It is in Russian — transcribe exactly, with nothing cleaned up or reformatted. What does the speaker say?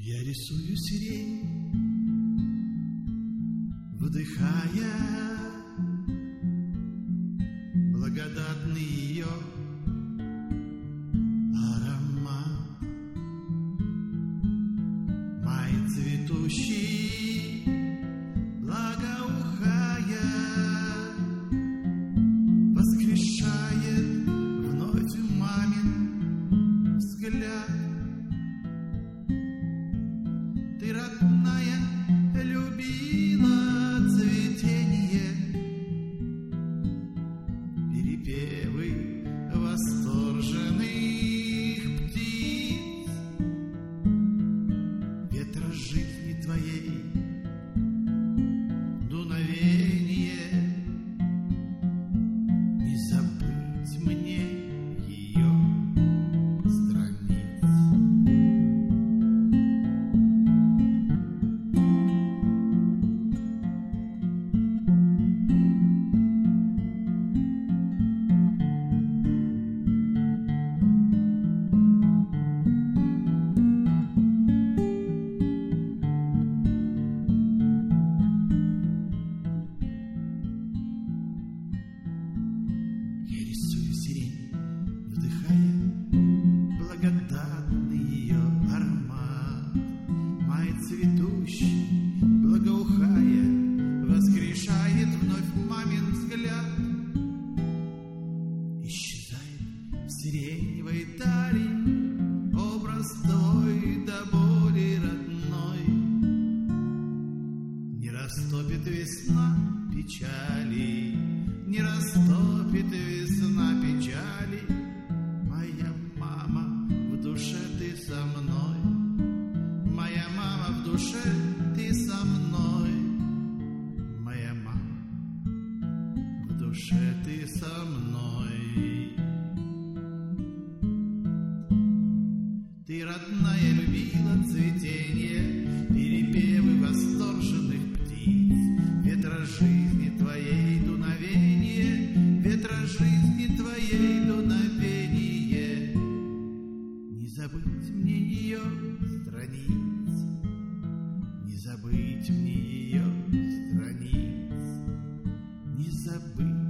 Я рисую сирень, вдыхая благодатный ее аромат. Май цветущий, благоухая, воскрешает вновь мамин взгляд. Ты, родная, любила цветение, перепевы восторженных птиц, ветра жизни твоей, дуновение, не забыть мне ее страниц. Я рисую сирень, вдыхая благодатный ее аромат. Май цветущий, благоухая, воскрешает вновь мамин взгляд. Исчезает в сиреневой дали образ твой до боли родной. Не растопит весна печали, не растопит весна печали. Моя мама, в душе ты со мной, моя мама, в душе ты со мной, моя мама, в душе ты со мной. Ты, родная, любила цветение, перепевы восторженных птиц, ветра жизни твоей дуновение, ветра жизни твоей дуновение. Не забыть мне ее страниц, не забыть мне ее страниц, не забыть.